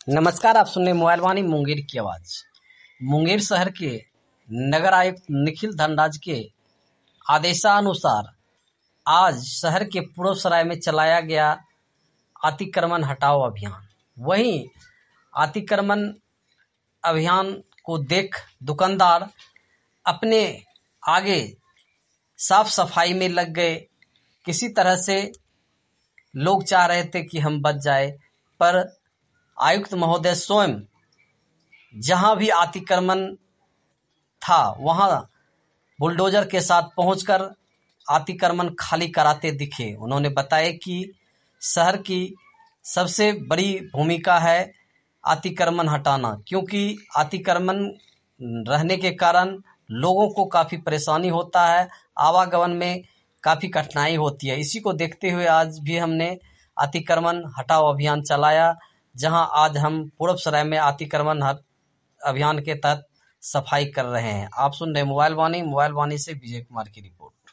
नमस्कार, आप सुन रहे मोबाइल वाणी मुंगेर की आवाज। मुंगेर शहर के नगर आयुक्त निखिल धनराज के आदेशानुसार आज शहर के पूर्व सराय में चलाया गया अतिक्रमण हटाओ अभियान। वहीं अतिक्रमण अभियान को देख दुकानदार अपने आगे साफ सफाई में लग गए। किसी तरह से लोग चाह रहे थे कि हम बच जाए, पर आयुक्त महोदय स्वयं जहां भी अतिक्रमण था वहां बुलडोजर के साथ पहुंचकर अतिक्रमण खाली कराते दिखे। उन्होंने बताया कि शहर की सबसे बड़ी भूमिका है अतिक्रमण हटाना, क्योंकि अतिक्रमण रहने के कारण लोगों को काफ़ी परेशानी होता है, आवागमन में काफ़ी कठिनाई होती है। इसी को देखते हुए आज भी हमने अतिक्रमण हटाओ अभियान चलाया, जहां आज हम पूर्व सराय में अतिक्रमण अभियान के तहत सफाई कर रहे हैं। आप सुन रहे मोबाइल वाणी से विजय कुमार की रिपोर्ट।